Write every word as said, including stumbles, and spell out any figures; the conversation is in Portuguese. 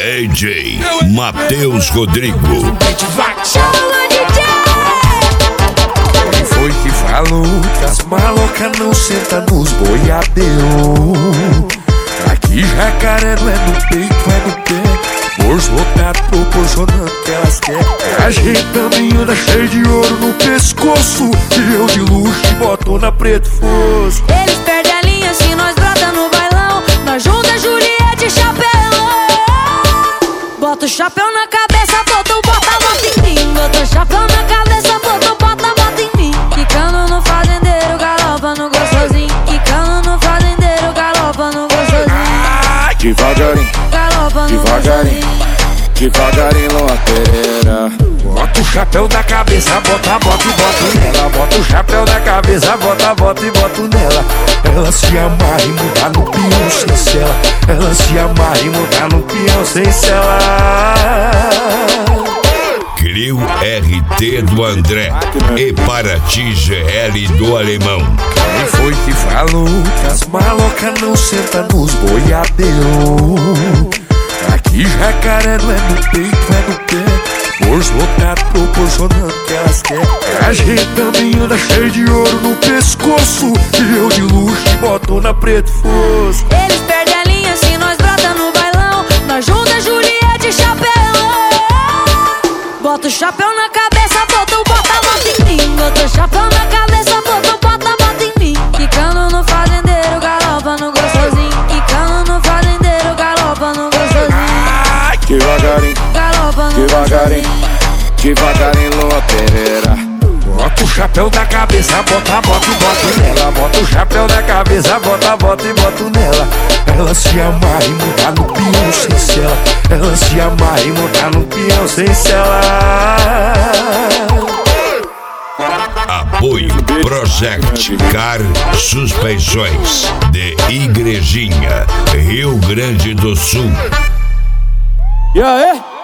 D J Matheus Rodrigo. Quem foi que falou que as malocas não sentam nos boiadeiros? Aqui jacaré não é no peito, é no pé. Bolso lotado proporcionando que elas querem. A gente também anda cheio de ouro no pescoço, e eu de luxo e botona preto fosco. Eles perdem a linha se nós brota no bailão. Nós junta Juliette e chapelão. Bota o chapéu na cabeça, bota o bota, bota em mim. Bota o chapéu na cabeça, bota o bota, bota em mim. Quicando no fazendeiro, galopa no gostosinho. Quicando no fazendeiro, galopa no gostosinho. Ah, devagarinho, Galopa no devagarinho, gostosinho. devagarinho, loteira. Bota o chapéu da cabeça, bota, bota e bota nela. Bota o chapéu da cabeça, bota, bota e bota nela. Ela se amarra e muda no peão sem cela. Ela se amarra e muda no peão sem cela. Crio R T do André e Paraty G L do Alemão. Quem foi que falou que as malocas não sentam nos boiadeiros? Aqui jacaré não é no peito, é no pé. Bolso lotado proporcionando que elas querem. A gente também anda cheio de ouro no pescoço, e eu de luxo e botona preto fosco. Eles perdem a linha se nós brota no bailão. Nós junta Juliette e chapelão. Bota o chapéu na cabeça, bota o bota, bota em mim. Bota o chapéu na cabeça, bota o bota, bota em mim. Quicando no fazendeiro, galopa no gostosinho. Quicando no fazendeiro, galopa no gostosinho. Ah, devagarinho, Galopa no devagarinho, gostosinho. devagarinho, loteira. Bota o chapéu da cabeça, bota, bota e bota nela. Bota o chapéu da cabeça, bota, bota e bota nela. Ela se amarra e muda no peão sem cela. Ela se amarra e muda no peão sem cela. Apoio Project Car Suspensões de Igrejinha, Rio Grande do Sul. E aí?